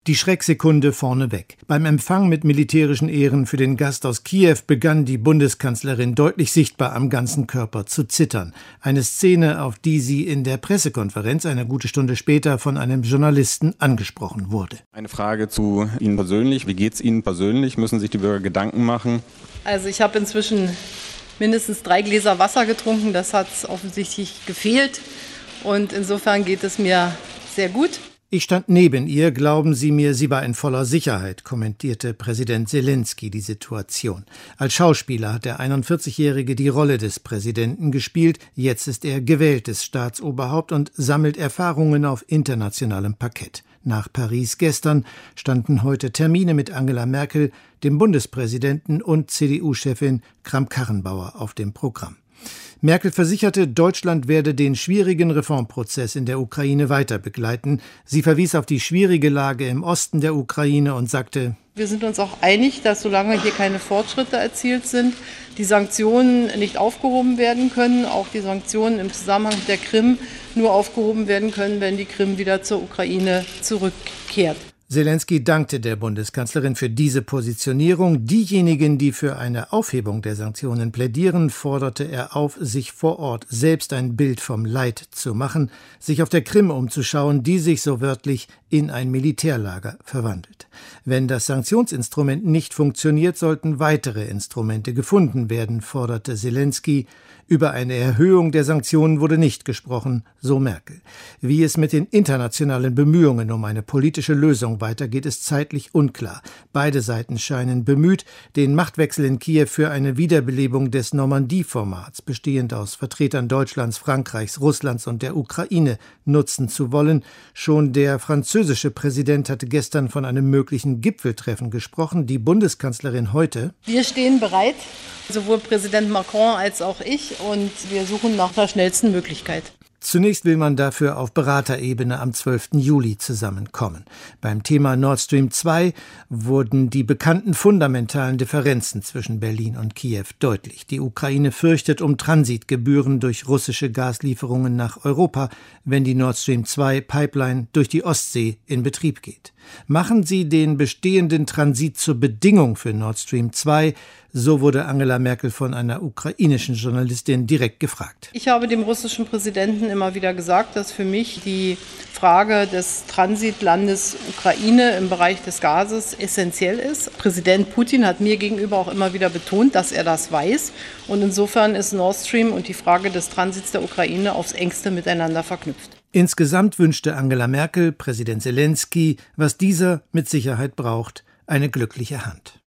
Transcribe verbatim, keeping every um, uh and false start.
Die Schrecksekunde vorneweg. Beim Empfang mit militärischen Ehren für den Gast aus Kiew begann die Bundeskanzlerin deutlich sichtbar am ganzen Körper zu zittern. Eine Szene, auf die sie in der Pressekonferenz eine gute Stunde später von einem Journalisten angesprochen wurde. Eine Frage zu Ihnen persönlich. Wie geht es Ihnen persönlich? Müssen sich die Bürger Gedanken machen? Also ich habe inzwischen mindestens drei Gläser Wasser getrunken. Das hat offensichtlich gefehlt. Und insofern geht es mir sehr gut. Ich stand neben ihr, glauben Sie mir, sie war in voller Sicherheit, kommentierte Präsident Selenskyj die Situation. Als Schauspieler hat der einundvierzigjährige die Rolle des Präsidenten gespielt. Jetzt ist er gewähltes Staatsoberhaupt und sammelt Erfahrungen auf internationalem Parkett. Nach Paris gestern standen heute Termine mit Angela Merkel, dem Bundespräsidenten und C D U-Chefin Kramp-Karrenbauer auf dem Programm. Merkel versicherte, Deutschland werde den schwierigen Reformprozess in der Ukraine weiter begleiten. Sie verwies auf die schwierige Lage im Osten der Ukraine und sagte: Wir sind uns auch einig, dass solange hier keine Fortschritte erzielt sind, die Sanktionen nicht aufgehoben werden können. Auch die Sanktionen im Zusammenhang mit der Krim nur aufgehoben werden können, wenn die Krim wieder zur Ukraine zurückkehrt. Selenskyj dankte der Bundeskanzlerin für diese Positionierung. Diejenigen, die für eine Aufhebung der Sanktionen plädieren, forderte er auf, sich vor Ort selbst ein Bild vom Leid zu machen, sich auf der Krim umzuschauen, die sich so wörtlich in ein Militärlager verwandelt. Wenn das Sanktionsinstrument nicht funktioniert, sollten weitere Instrumente gefunden werden, forderte Selenskyj. Über eine Erhöhung der Sanktionen wurde nicht gesprochen, so Merkel. Wie es mit den internationalen Bemühungen um eine politische Lösung weitergeht, ist zeitlich unklar. Beide Seiten scheinen bemüht, den Machtwechsel in Kiew für eine Wiederbelebung des Normandie-Formats, bestehend aus Vertretern Deutschlands, Frankreichs, Russlands und der Ukraine, nutzen zu wollen. Schon der französische Präsident hatte gestern von einem möglichen Gipfeltreffen gesprochen. Die Bundeskanzlerin heute: Wir stehen bereit, sowohl Präsident Macron als auch ich, und wir suchen nach der schnellsten Möglichkeit. Zunächst will man dafür auf Beraterebene am zwölften Juli zusammenkommen. Beim Thema Nord Stream zwei wurden die bekannten fundamentalen Differenzen zwischen Berlin und Kiew deutlich. Die Ukraine fürchtet um Transitgebühren durch russische Gaslieferungen nach Europa, wenn die Nord Stream zwei Pipeline durch die Ostsee in Betrieb geht. Machen Sie den bestehenden Transit zur Bedingung für Nord Stream zwei, so wurde Angela Merkel von einer ukrainischen Journalistin direkt gefragt. Ich habe dem russischen Präsidenten immer wieder gesagt, dass für mich die Frage des Transitlandes Ukraine im Bereich des Gases essentiell ist. Präsident Putin hat mir gegenüber auch immer wieder betont, dass er das weiß. Und insofern ist Nord Stream und die Frage des Transits der Ukraine aufs Engste miteinander verknüpft. Insgesamt wünschte Angela Merkel Präsident Selenskyj, was dieser mit Sicherheit braucht, eine glückliche Hand.